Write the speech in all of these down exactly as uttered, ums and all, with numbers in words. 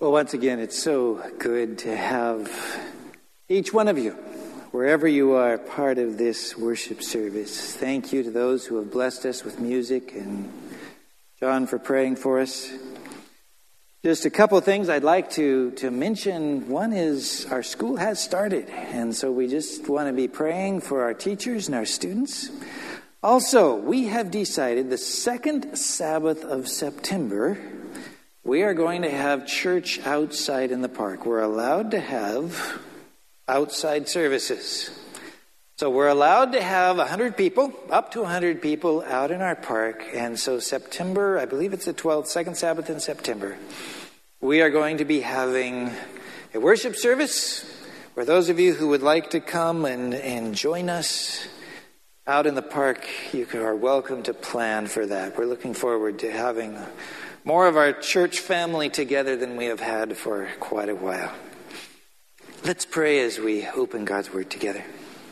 Well, once again, it's so good to have each one of you, wherever you are, part of this worship service. Thank you to those who have blessed us with music, and John for praying for us. Just a couple of things I'd like to, to mention. One is our school has started, and so we just want to be praying for our teachers and our students. Also, we have decided the second Sabbath of September, we are going to have church outside in the park. We're allowed to have outside services. So we're allowed to have one hundred people, up to one hundred people out in our park. And so September, I believe it's the twelfth, second Sabbath in September, we are going to be having a worship service. For those of you who would like to come and, and join us out in the park, you are welcome to plan for that. We're looking forward to having more of our church family together than we have had for quite a while. Let's pray as we open God's Word together.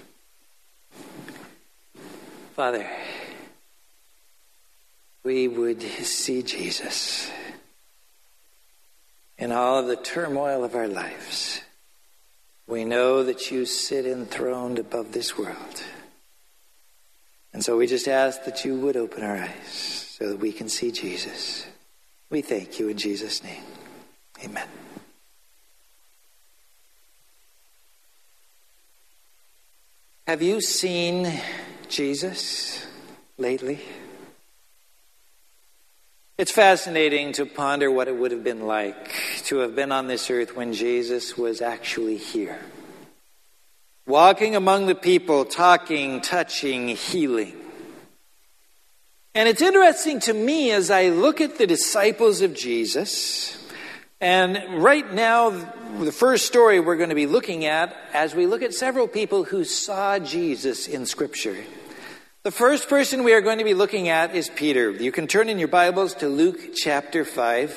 Father, we would see Jesus in all of the turmoil of our lives. We know that you sit enthroned above this world. And so we just ask that you would open our eyes so that we can see Jesus. We thank you in Jesus' name. Amen. Have you seen Jesus lately? It's fascinating to ponder what it would have been like to have been on this earth when Jesus was actually here. Walking among the people, talking, touching, healing. And it's interesting to me as I look at the disciples of Jesus, and right now, the first story we're going to be looking at, as we look at several people who saw Jesus in Scripture. The first person we are going to be looking at is Peter. You can turn in your Bibles to Luke chapter five.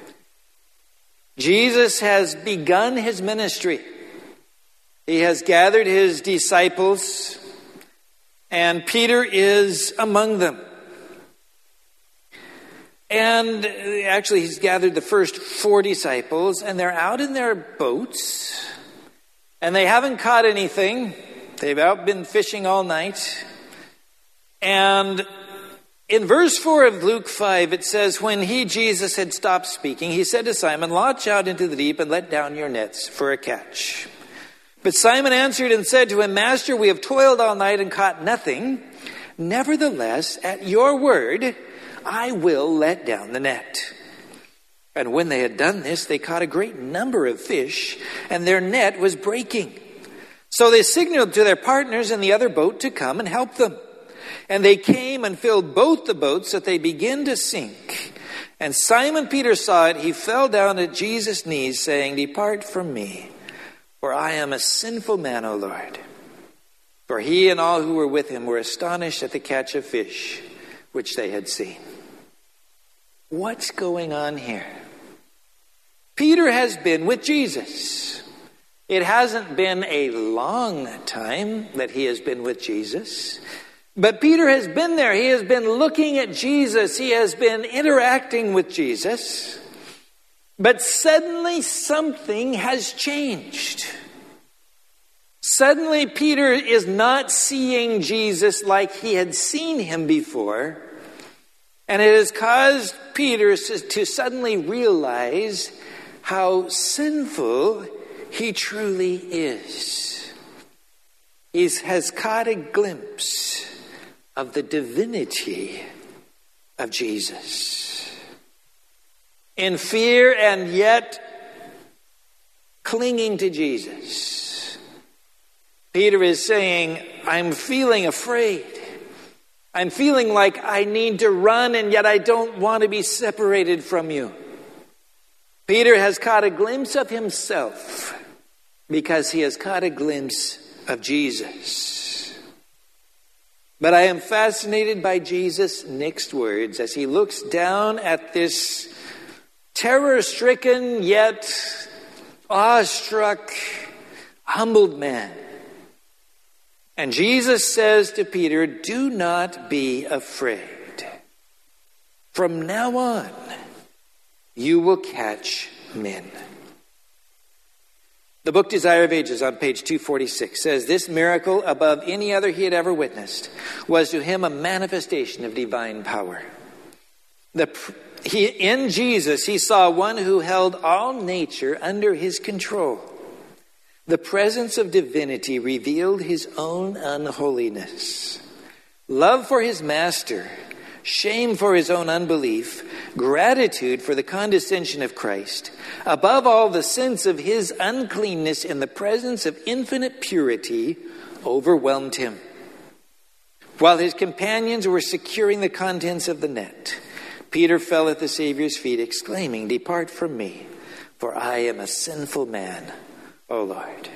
Jesus has begun his ministry. He has gathered his disciples, and Peter is among them. And actually, he's gathered the first four disciples, and they're out in their boats, and they haven't caught anything. They've out been fishing all night. And in verse four of Luke five, it says, when he, Jesus, had stopped speaking, he said to Simon, launch out into the deep and let down your nets for a catch. But Simon answered and said to him, Master, we have toiled all night and caught nothing. Nevertheless, at your word, I will let down the net. And when they had done this, they caught a great number of fish, and their net was breaking. So they signaled to their partners in the other boat to come and help them. And they came and filled both the boats so that they began to sink. And Simon Peter saw it. He fell down at Jesus' knees, saying, Depart from me, for I am a sinful man, O Lord. For he and all who were with him were astonished at the catch of fish which they had seen. What's going on here? Peter has been with Jesus. It hasn't been a long time that he has been with Jesus. But Peter has been there. He has been looking at Jesus. He has been interacting with Jesus. But suddenly something has changed. Suddenly Peter is not seeing Jesus like he had seen him before. And it has caused Peter to suddenly realize how sinful he truly is. He has caught a glimpse of the divinity of Jesus. In fear and yet clinging to Jesus, Peter is saying, I'm feeling afraid. I'm feeling like I need to run, and yet I don't want to be separated from you. Peter has caught a glimpse of himself because he has caught a glimpse of Jesus. But I am fascinated by Jesus' next words as he looks down at this terror-stricken yet awestruck, humbled man. And Jesus says to Peter, do not be afraid. From now on, you will catch men. The book Desire of Ages on page two forty-six says, this miracle, above any other he had ever witnessed, was to him a manifestation of divine power. The, he, in Jesus, he saw one who held all nature under his control. The presence of divinity revealed his own unholiness. Love for his master, shame for his own unbelief, gratitude for the condescension of Christ, above all the sense of his uncleanness in the presence of infinite purity, overwhelmed him. While his companions were securing the contents of the net, Peter fell at the Savior's feet, exclaiming, depart from me, for I am a sinful man, O Lord.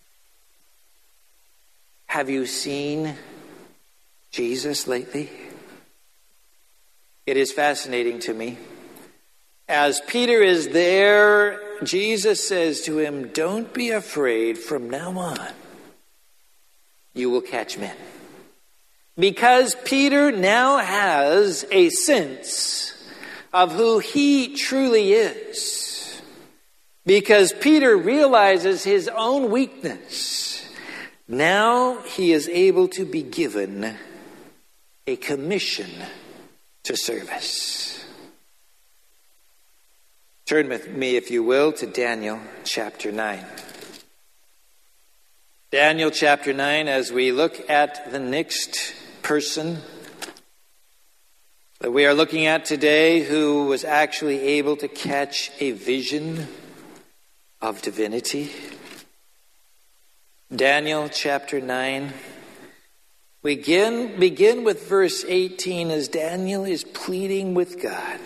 Have you seen Jesus lately? It is fascinating to me. As Peter is there, Jesus says to him, don't be afraid, from now on, you will catch men. Because Peter now has a sense of who he truly is. Because Peter realizes his own weakness. Now he is able to be given a commission to service. Turn with me, if you will, to Daniel chapter nine. Daniel chapter nine, as we look at the next person that we are looking at today, who was actually able to catch a vision of divinity. Daniel chapter nine. We begin, begin with verse eighteen as Daniel is pleading with God.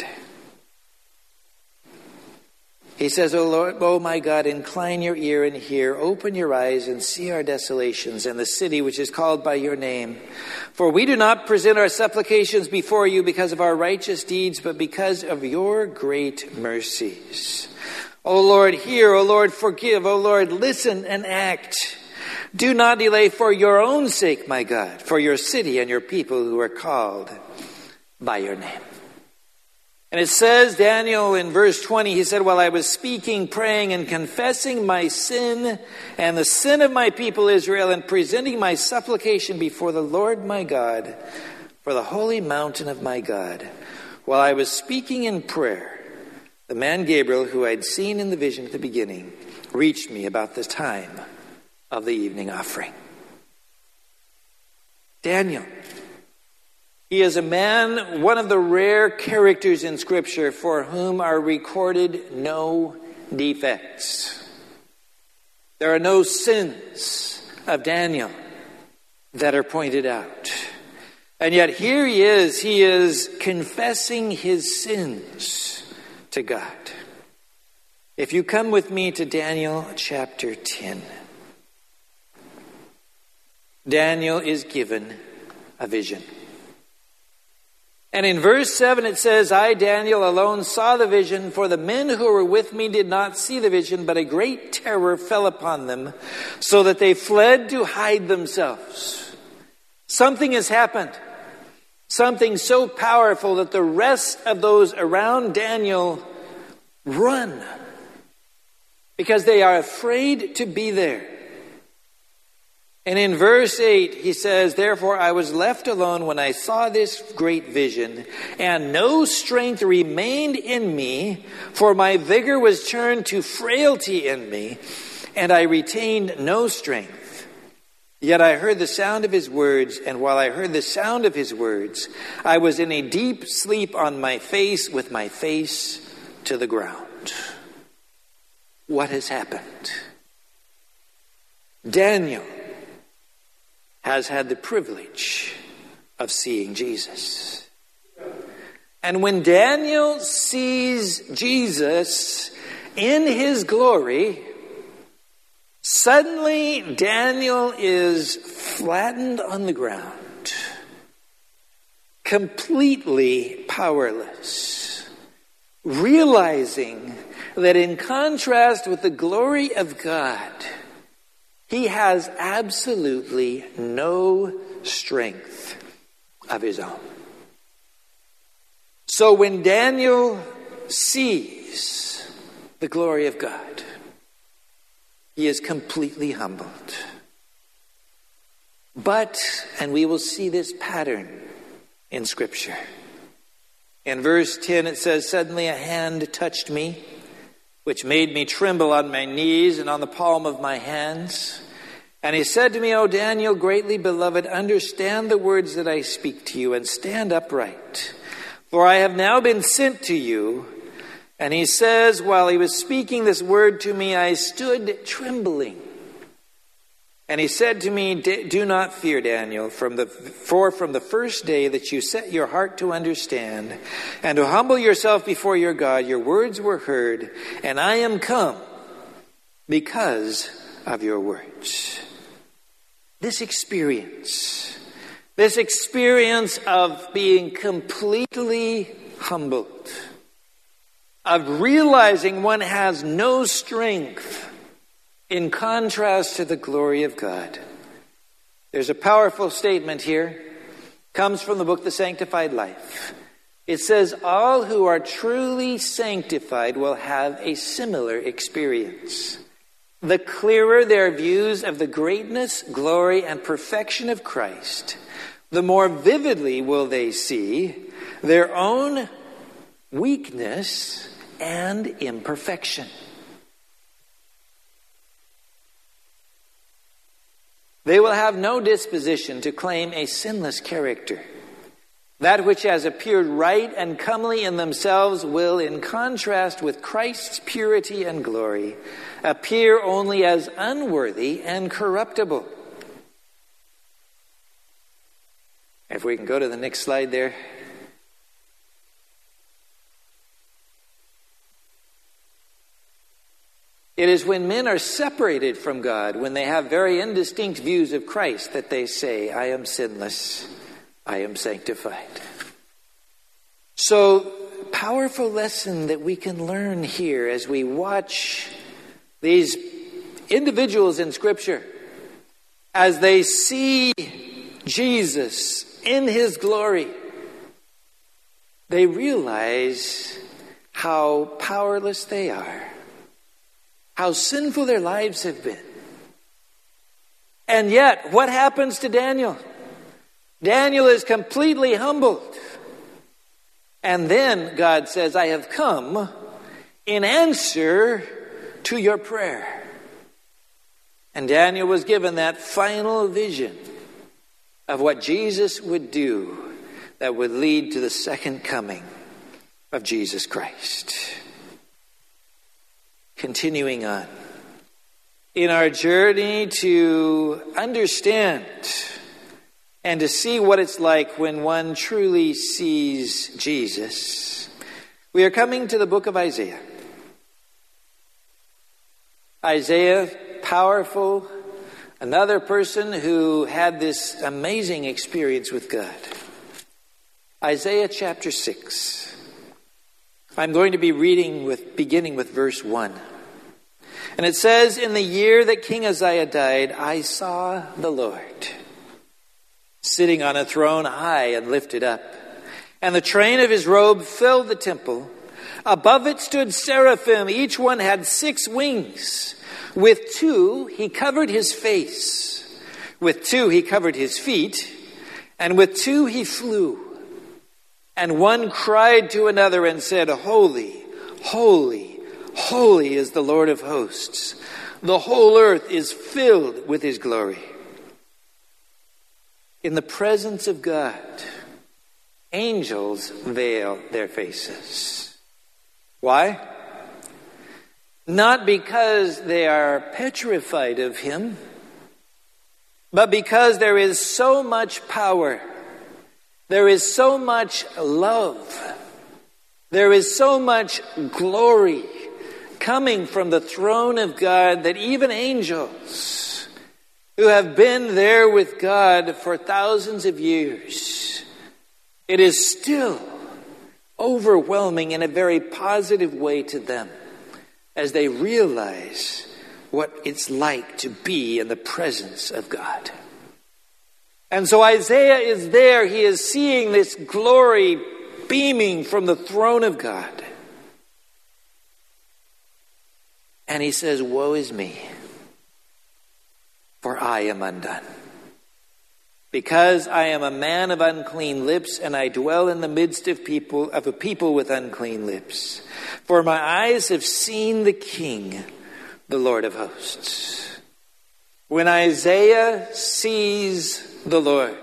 He says, O Lord, O my God, incline your ear and hear, open your eyes and see our desolations and the city which is called by your name. For we do not present our supplications before you because of our righteous deeds, but because of your great mercies. O Lord, hear, O Lord, forgive, O Lord, listen and act. Do not delay for your own sake, my God, for your city and your people who are called by your name. And it says, Daniel in verse twenty, he said, while I was speaking, praying, and confessing my sin and the sin of my people Israel, and presenting my supplication before the Lord my God, for the holy mountain of my God, while I was speaking in prayer, the man Gabriel, who I had seen in the vision at the beginning, reached me about the time of the evening offering. Daniel. He is a man, one of the rare characters in Scripture for whom are recorded no defects. There are no sins of Daniel that are pointed out. And yet here he is, he is confessing his sins to God. If you come with me to Daniel chapter ten. Daniel is given a vision. And in verse seven it says, I, Daniel, alone saw the vision, for the men who were with me did not see the vision, but a great terror fell upon them, so that they fled to hide themselves. Something has happened. Something so powerful that the rest of those around Daniel run, because they are afraid to be there. And in verse eight, he says, therefore I was left alone when I saw this great vision, and no strength remained in me, for my vigor was turned to frailty in me, and I retained no strength. Yet I heard the sound of his words, and while I heard the sound of his words, I was in a deep sleep on my face, with my face to the ground. What has happened? Daniel has had the privilege of seeing Jesus. And when Daniel sees Jesus in his glory, suddenly Daniel is flattened on the ground, completely powerless, realizing that in contrast with the glory of God, he has absolutely no strength of his own. So when Daniel sees the glory of God, He is completely humbled. But, and we will see this pattern in Scripture. In verse ten it says, "Suddenly a hand touched me, which made me tremble on my knees and on the palm of my hands. And he said to me, O Daniel, greatly beloved, understand the words that I speak to you and stand upright. For I have now been sent to you." And he says, while he was speaking this word to me, I stood trembling. And he said to me, "Do not fear, Daniel, from the, for from the first day that you set your heart to understand and to humble yourself before your God, your words were heard, and I am come because of your words." This experience, this experience of being completely humbled, of realizing one has no strength in contrast to the glory of God. There's a powerful statement here. Comes from the book, The Sanctified Life. It says, all who are truly sanctified will have a similar experience. The clearer their views of the greatness, glory, and perfection of Christ, the more vividly will they see their own weakness and imperfection. They will have no disposition to claim a sinless character. That which has appeared right and comely in themselves will, in contrast with Christ's purity and glory, appear only as unworthy and corruptible. If we can go to the next slide there. It is when men are separated from God, when they have very indistinct views of Christ, that they say, I am sinless, I am sanctified. So, powerful lesson that we can learn here as we watch these individuals in Scripture, as they see Jesus in his glory, they realize how powerless they are. How sinful their lives have been. And yet, what happens to Daniel? Daniel is completely humbled. And then God says, I have come in answer to your prayer. And Daniel was given that final vision of what Jesus would do that would lead to the second coming of Jesus Christ. Continuing on, in our journey to understand and to see what it's like when one truly sees Jesus, we are coming to the book of Isaiah. Isaiah, powerful, another person who had this amazing experience with God. Isaiah chapter six. I'm going to be reading with, beginning with verse one. And it says, in the year that King Uzziah died, I saw the Lord sitting on a throne high and lifted up. And the train of his robe filled the temple. Above it stood seraphim. Each one had six wings. With two he covered his face. With two he covered his feet. And with two he flew. And one cried to another and said, Holy, holy, holy is the Lord of hosts. The whole earth is filled with his glory. In the presence of God, angels veil their faces. Why? Not because they are petrified of him, but because there is so much power. There is so much love. There is so much glory coming from the throne of God that even angels who have been there with God for thousands of years, it is still overwhelming in a very positive way to them as they realize what it's like to be in the presence of God. And so Isaiah is there. He is seeing this glory beaming from the throne of God. And he says, woe is me. for I am undone. Because I am a man of unclean lips, and I dwell in the midst of people of a people with unclean lips. For my eyes have seen the King, the Lord of hosts. When Isaiah sees the Lord,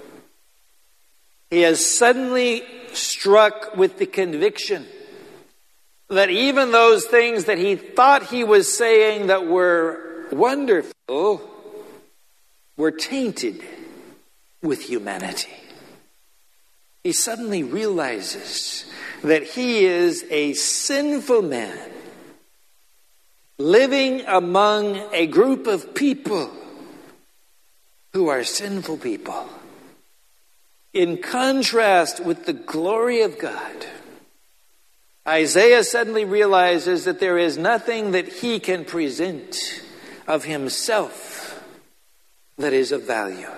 he is suddenly struck with the conviction that even those things that he thought he was saying that were wonderful were tainted with humanity. He suddenly realizes that he is a sinful man living among a group of people who are sinful people. In contrast with the glory of God, Isaiah suddenly realizes that there is nothing that he can present of himself that is of value.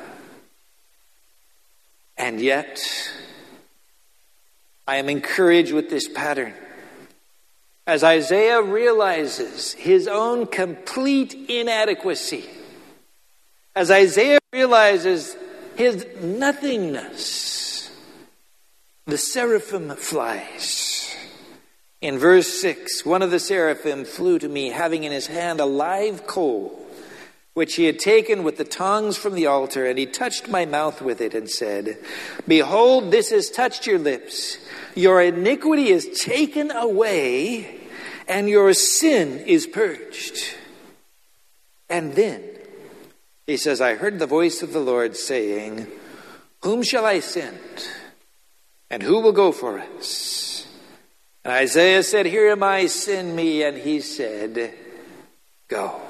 And yet, I am encouraged with this pattern. As Isaiah realizes his own complete inadequacy, as Isaiah realizes his nothingness, the seraphim flies. In verse six, one of the seraphim flew to me, having in his hand a live coal, which he had taken with the tongs from the altar, and he touched my mouth with it and said, Behold, this has touched your lips. Your iniquity is taken away, and your sin is purged. And then, he says, I heard the voice of the Lord saying, Whom shall I send? And who will go for us? And Isaiah said, Here am I, send me. And he said, Go.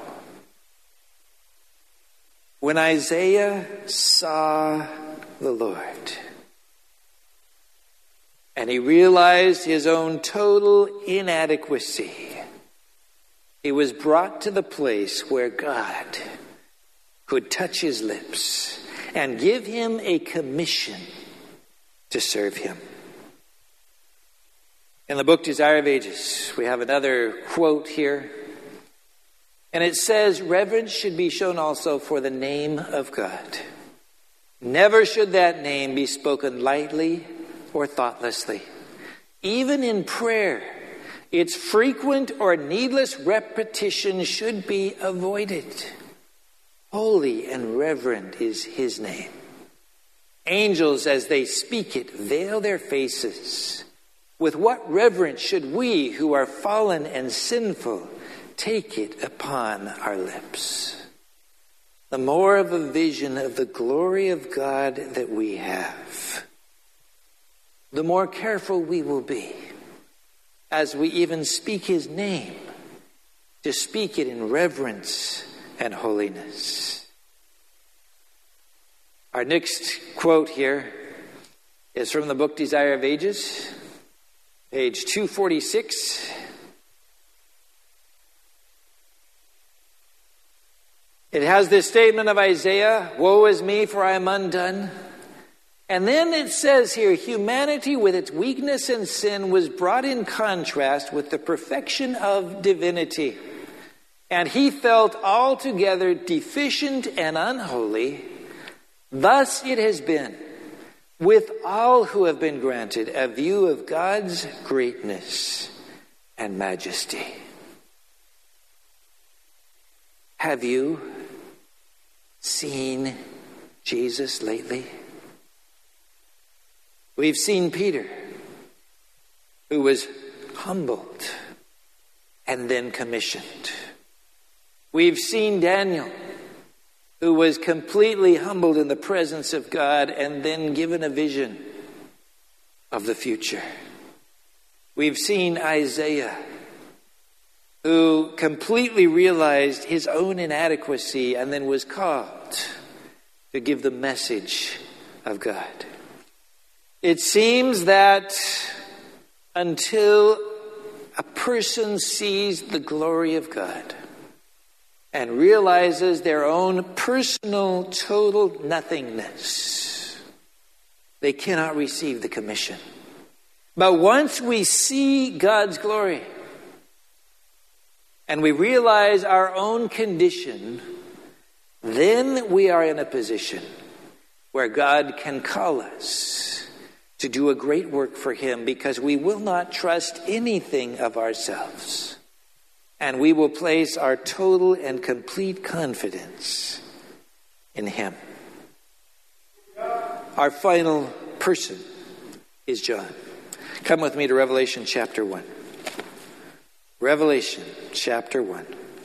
When Isaiah saw the Lord, and he realized his own total inadequacy, he was brought to the place where God could touch his lips and give him a commission to serve him. In the book Desire of Ages, we have another quote here. And it says, reverence should be shown also for the name of God. Never should that name be spoken lightly or thoughtlessly. Even in prayer, its frequent or needless repetition should be avoided. Holy and reverent is his name. Angels, as they speak it, veil their faces. With what reverence should we, who are fallen and sinful, take it upon our lips? The more of a vision of the glory of God that we have, the more careful we will be as we even speak his name, to speak it in reverence and holiness. Our next quote here is from the book Desire of Ages, page two forty-six. It has this statement of Isaiah, Woe is me, for I am undone. And then it says here, humanity with its weakness and sin was brought in contrast with the perfection of divinity. And he felt altogether deficient and unholy. Thus it has been with all who have been granted a view of God's greatness and majesty. Have you seen Jesus lately? We've seen Peter, who was humbled and then commissioned. We've seen Daniel, who was completely humbled in the presence of God and then given a vision of the future. We've seen Isaiah, who completely realized his own inadequacy and then was called to give the message of God. It seems that until a person sees the glory of God and realizes their own personal total nothingness, they cannot receive the commission. But once we see God's glory and we realize our own condition, then we are in a position where God can call us to do a great work for him, because we will not trust anything of ourselves, and we will place our total and complete confidence in him. Our final person is John. Come with me to Revelation chapter one. Revelation chapter one.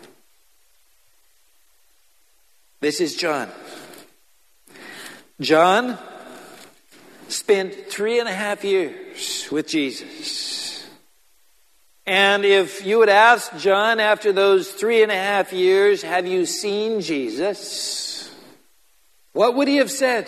This is John. John spent three and a half years with Jesus. And if you would ask John after those three and a half years, have you seen Jesus? What would he have said?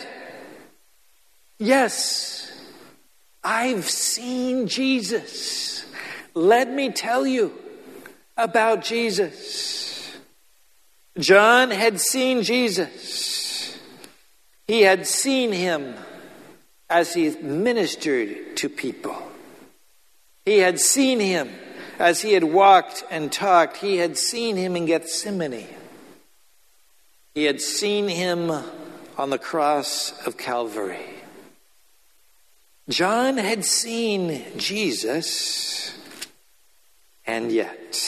Yes, I've seen Jesus. Let me tell you about Jesus. John had seen Jesus. He had seen him as he ministered to people. He had seen him as he had walked and talked. He had seen him in Gethsemane. He had seen him on the cross of Calvary. John had seen Jesus, and yet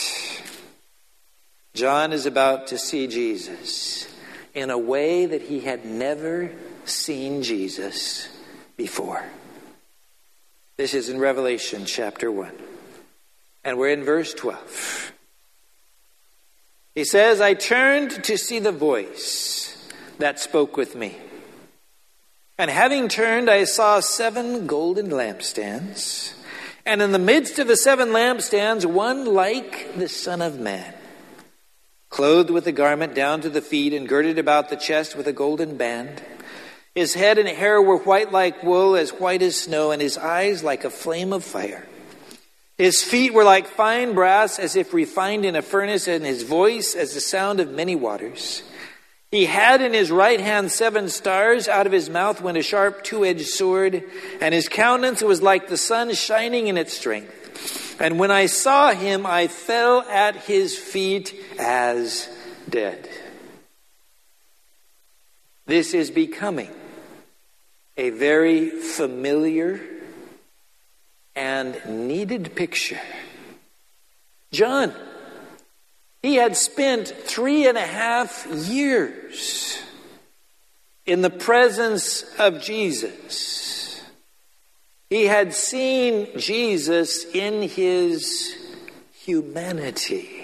John is about to see Jesus in a way that he had never seen Jesus before. This is in Revelation chapter one, and we're in verse twelve. He says, I turned to see the voice that spoke with me. And having turned, I saw seven golden lampstands. And in the midst of the seven lampstands, one like the Son of Man, clothed with a garment down to the feet and girded about the chest with a golden band. His head and hair were white like wool, as white as snow, and his eyes like a flame of fire. His feet were like fine brass, as if refined in a furnace, and his voice as the sound of many waters. He had in his right hand seven stars. Out of his mouth went a sharp two-edged sword, and his countenance was like the sun shining in its strength. And when I saw him, I fell at his feet as dead. This is becoming a very familiar and needed picture. John, he had spent three and a half years in the presence of Jesus. He had seen Jesus in his humanity.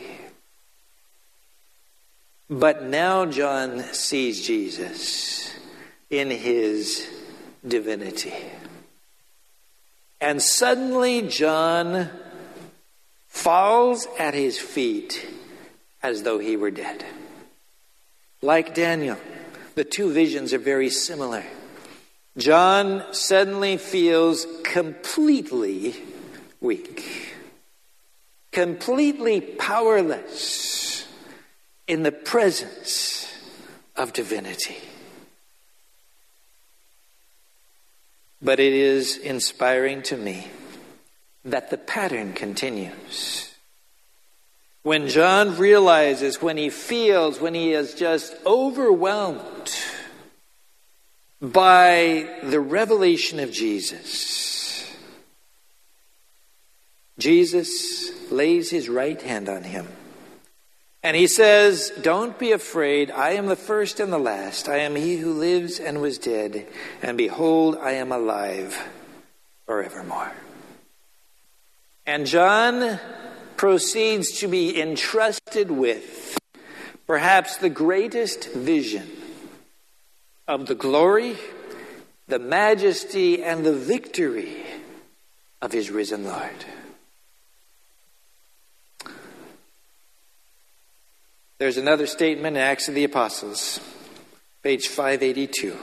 But now John sees Jesus in his divinity. And suddenly John falls at his feet as though he were dead. Like Daniel, the two visions are very similar. John suddenly feels completely weak, completely powerless in the presence of divinity. But it is inspiring to me that the pattern continues. When John realizes, when he feels, when he is just overwhelmed by the revelation of Jesus, Jesus lays his right hand on him. And he says, don't be afraid. I am the first and the last. I am he who lives and was dead. And behold, I am alive forevermore. And John proceeds to be entrusted with perhaps the greatest vision of the glory, the majesty, and the victory of his risen Lord. There's another statement in Acts of the Apostles, page five eighty-two.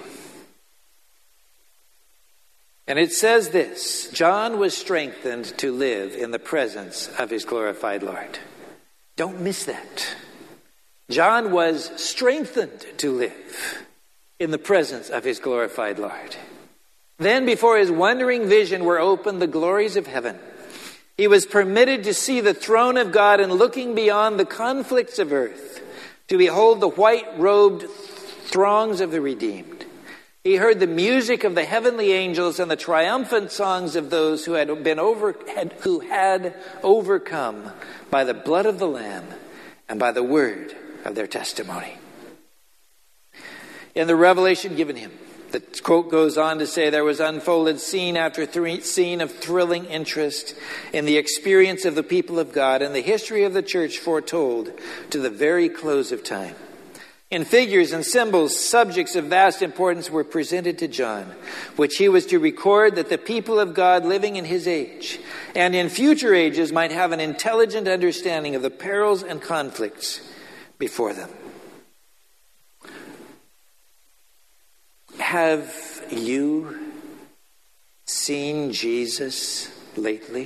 And it says this: John was strengthened to live in the presence of his glorified Lord. Don't miss that. John was strengthened to live in the presence of his glorified Lord. Then before his wondering vision were opened the glories of heaven. He was permitted to see the throne of God, and looking beyond the conflicts of earth, to behold the white-robed throngs of the redeemed. He heard the music of the heavenly angels and the triumphant songs of those who had been over, had, who had overcome by the blood of the Lamb and by the word of their testimony. In the revelation given him, the quote goes on to say, there was unfolded scene after th- scene of thrilling interest in the experience of the people of God and the history of the church foretold to the very close of time. In figures and symbols, subjects of vast importance were presented to John, which he was to record that the people of God living in his age and in future ages might have an intelligent understanding of the perils and conflicts before them. Have you seen Jesus lately?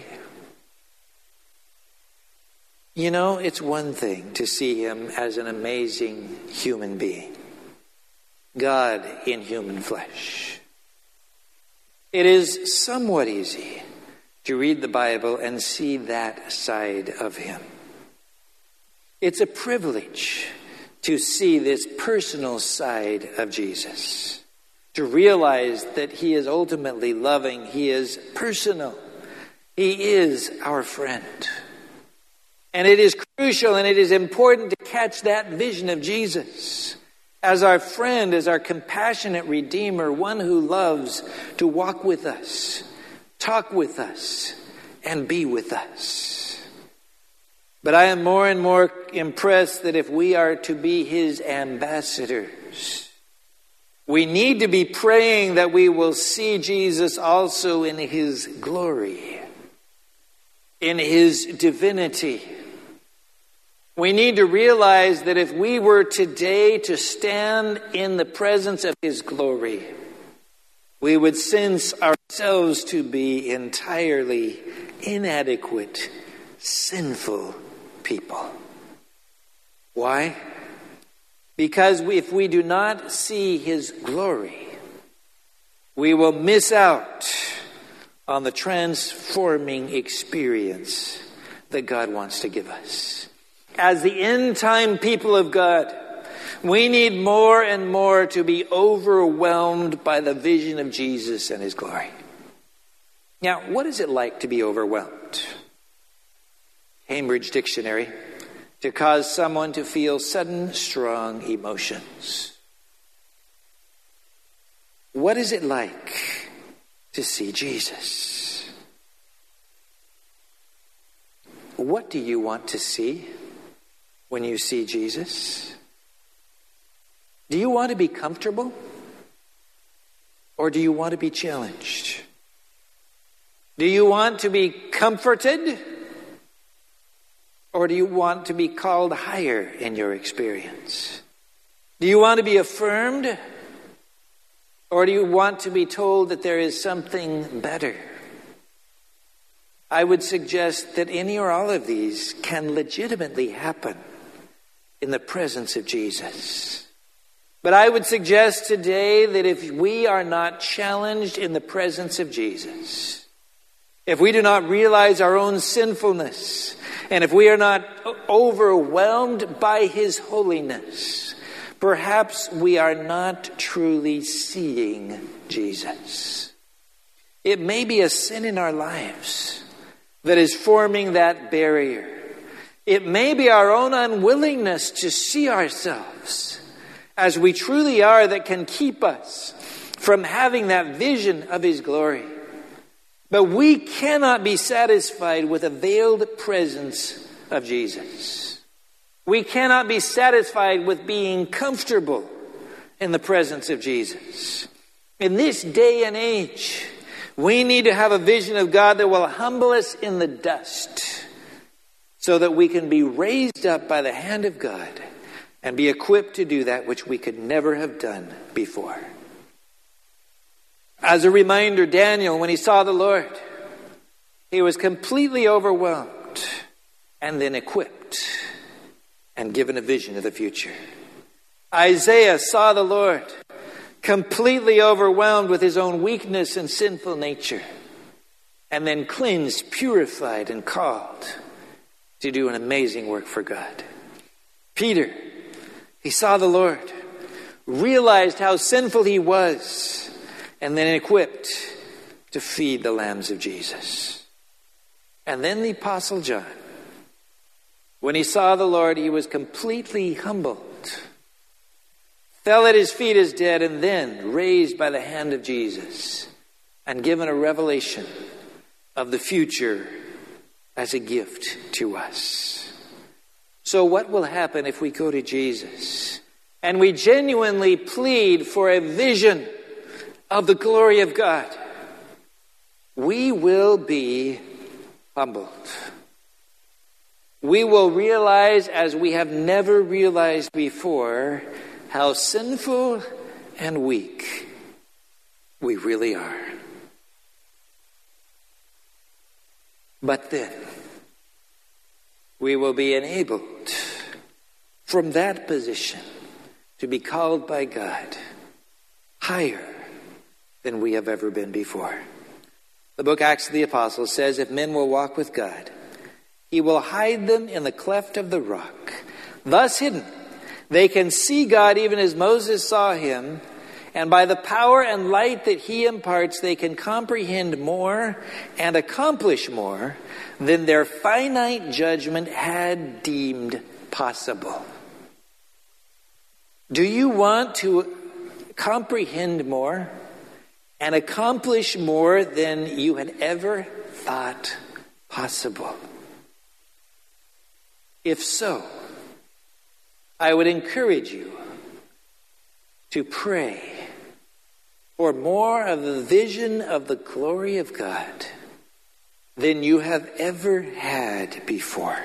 You know, it's one thing to see him as an amazing human being, God in human flesh. It is somewhat easy to read the Bible and see that side of him. It's a privilege to see this personal side of Jesus, to realize that he is ultimately loving, he is personal, he is our friend. And it is crucial and it is important to catch that vision of Jesus as our friend, as our compassionate Redeemer, one who loves to walk with us, talk with us, and be with us. But I am more and more impressed that if we are to be his ambassadors, we need to be praying that we will see Jesus also in his glory, in his divinity. We need to realize that if we were today to stand in the presence of his glory, we would sense ourselves to be entirely inadequate, sinful people. Why? Because if we do not see his glory, we will miss out on the transforming experience that God wants to give us. As the end-time people of God, we need more and more to be overwhelmed by the vision of Jesus and his glory. Now, what is it like to be overwhelmed? Cambridge Dictionary: to cause someone to feel sudden, strong emotions. What is it like to see Jesus? What do you want to see when you see Jesus? Do you want to be comfortable? Or do you want to be challenged? Do you want to be comforted? Or do you want to be called higher in your experience? Do you want to be affirmed? Or do you want to be told that there is something better? I would suggest that any or all of these can legitimately happen in the presence of Jesus. But I would suggest today that if we are not challenged in the presence of Jesus, if we do not realize our own sinfulness, and if we are not overwhelmed by his holiness, perhaps we are not truly seeing Jesus. It may be a sin in our lives that is forming that barrier. It may be our own unwillingness to see ourselves as we truly are that can keep us from having that vision of his glory. But we cannot be satisfied with a veiled presence of Jesus. We cannot be satisfied with being comfortable in the presence of Jesus. In this day and age, we need to have a vision of God that will humble us in the dust so that we can be raised up by the hand of God and be equipped to do that which we could never have done before. As a reminder, Daniel, when he saw the Lord, he was completely overwhelmed and then equipped and given a vision of the future. Isaiah saw the Lord completely overwhelmed with his own weakness and sinful nature, and then cleansed, purified, and called to do an amazing work for God. Peter He saw the Lord, realized how sinful he was, and then equipped to feed the lambs of Jesus. And then the Apostle John, when he saw the Lord, he was completely humbled, fell at his feet as dead, and then raised by the hand of Jesus and given a revelation of the future as a gift to us. So what will happen if we go to Jesus and we genuinely plead for a vision of the glory of God? We will be humbled. We will realize, as we have never realized before, how sinful and weak we really are. But then we will be enabled from that position to be called by God higher than we have ever been before. The book Acts of the Apostles says, if men will walk with God, he will hide them in the cleft of the rock. Thus hidden, they can see God even as Moses saw him, and by the power and light that he imparts, they can comprehend more and accomplish more than their finite judgment had deemed possible. Do you want to comprehend more and accomplish more than you had ever thought possible? If so, I would encourage you to pray for more of the vision of the glory of God than you have ever had before.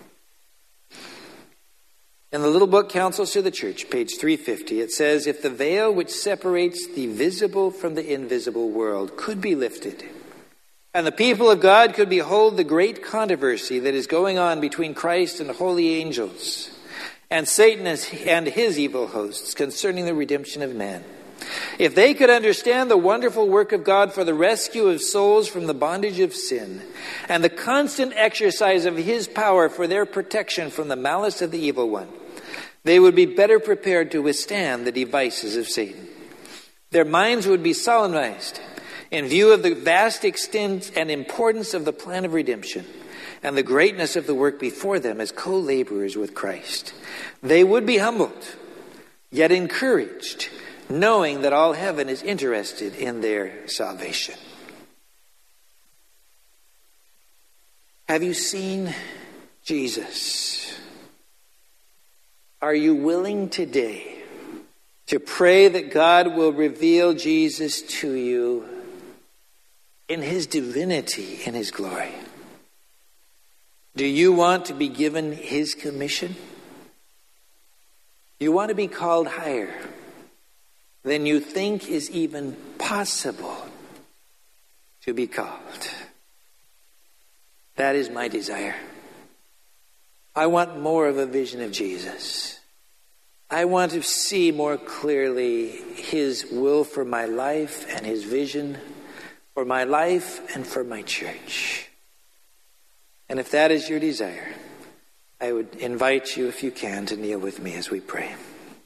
In the little book, Counsels to the Church, page three fifty, it says, if the veil which separates the visible from the invisible world could be lifted, and the people of God could behold the great controversy that is going on between Christ and holy angels, and Satan and his evil hosts concerning the redemption of man, if they could understand the wonderful work of God for the rescue of souls from the bondage of sin, and the constant exercise of his power for their protection from the malice of the evil one, they would be better prepared to withstand the devices of Satan. Their minds would be solemnized in view of the vast extent and importance of the plan of redemption and the greatness of the work before them as co-laborers with Christ. They would be humbled, yet encouraged, knowing that all heaven is interested in their salvation. Have you seen Jesus? Are you willing today to pray that God will reveal Jesus to you in his divinity, in his glory? Do you want to be given his commission? You want to be called higher than you think is even possible to be called? That is my desire. I want more of a vision of Jesus. I want to see more clearly his will for my life and his vision for my life and for my church. And if that is your desire, I would invite you, if you can, to kneel with me as we pray.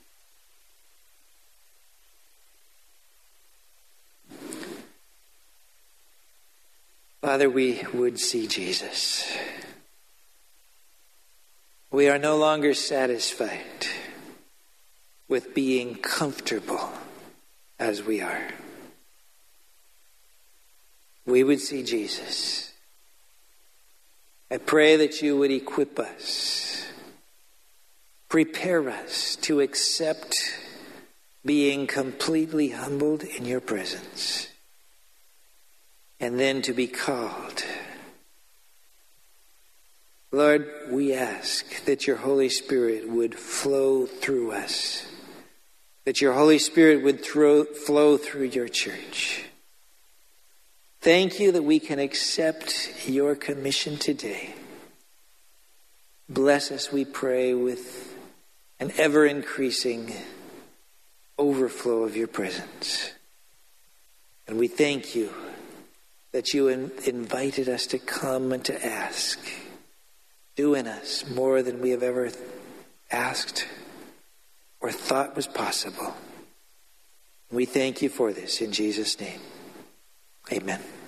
Father, we would see Jesus. We are no longer satisfied with being comfortable as we are. We would see Jesus. I pray that you would equip us, prepare us to accept being completely humbled in your presence, and then to be called. Lord, we ask that your Holy Spirit would flow through us, that your Holy Spirit would throw, flow through your church. Thank you that we can accept your commission today. Bless us, we pray, with an ever-increasing overflow of your presence. And we thank you that you in- invited us to come and to ask. Do in us more than we have ever asked or thought was possible. We thank you for this in Jesus' name. Amen.